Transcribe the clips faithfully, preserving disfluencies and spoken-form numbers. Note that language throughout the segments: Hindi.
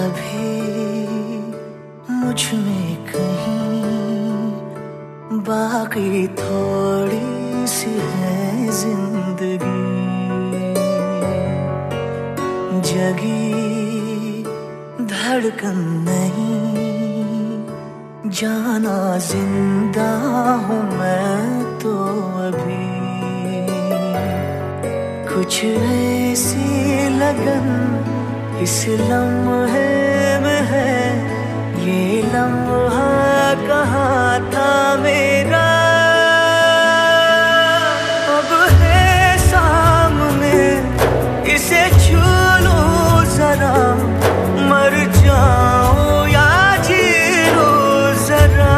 अभी मुझ में कहीं बाकी थोड़ी सी है जिंदगी, जगी धड़कन नहीं, जाना जिंदा हूँ मैं तो अभी। कुछ ऐसी लगन इस लम्हे में है, ये लम्हा कहाँ था मेरा, अब है सामने, इसे छू लूं जरा, मर जाऊं या जी लूं जरा,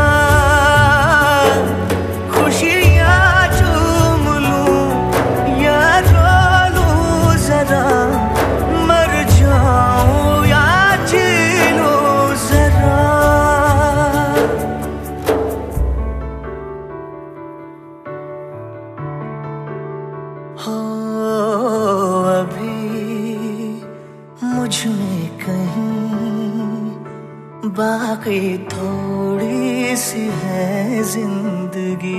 खुशियाँ चूम लूं या रो लूं जरा, मर जाऊं या जी लूं जरा। हो अभी मुझ में कहीं बाकी थोड़ी सी है जिंदगी।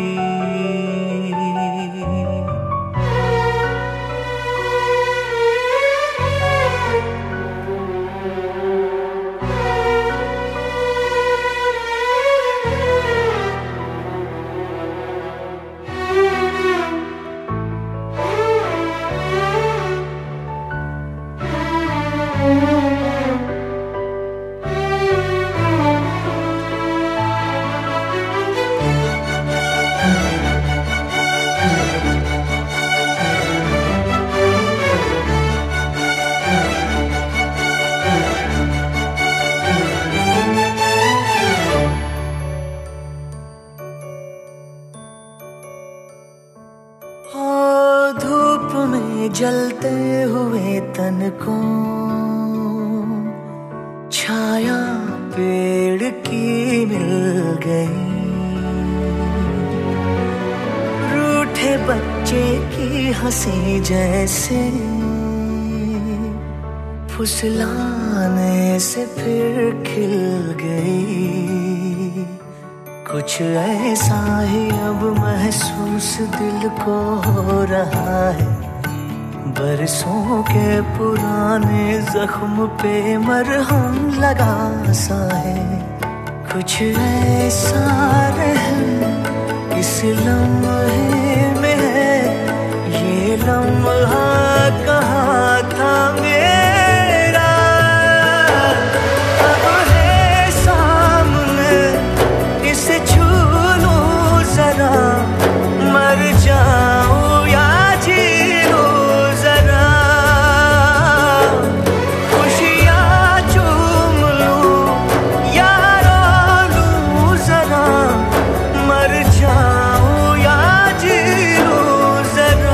धूप में जलते हुए तन को छाया पेड़ की मिल गई, रूठे बच्चे की हंसी जैसे फुसलाने से फिर खिल गई। कुछ ऐसा ही अब महसूस दिल को हो रहा है, बरसों के पुराने जख्म पे मरहम लगा सा है। कुछ ऐसा रहम इस लम्हे में है, ये लम्हा कहाँ था मेरा, अब है सामने, इसे छू लूं जरा, मर जाऊं या जी लूं जरा, खुशियाँ चूम लूं या रो लूं जरा, मर जाऊं या जी लूं जरा।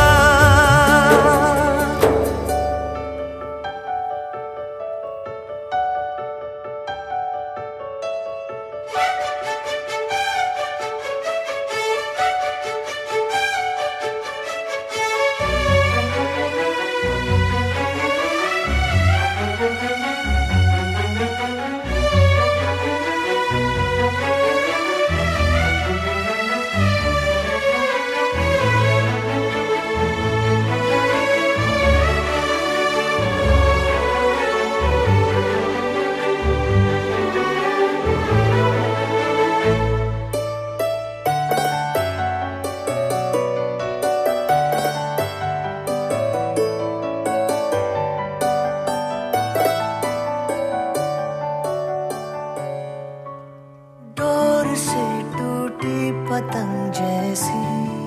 से टूटी पतंग जैसी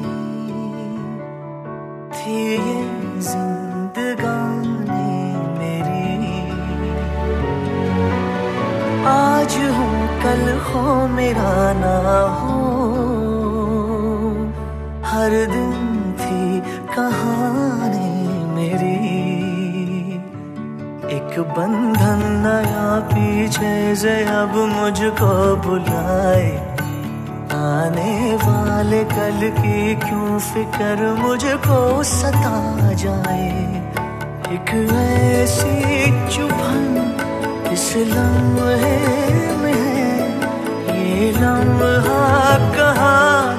थी ये जिंदगानी मेरी, आज हूँ कल हो मेरा ना हो, हर दिन थी कहानी मेरी। एक बंधन नया पीछे से अब मुझको बुलाए, आने वाले कल की क्यों फिक्र मुझको सता जाए। एक ऐसी चुभन इस लम्हे में है ये लम्हा कहाँ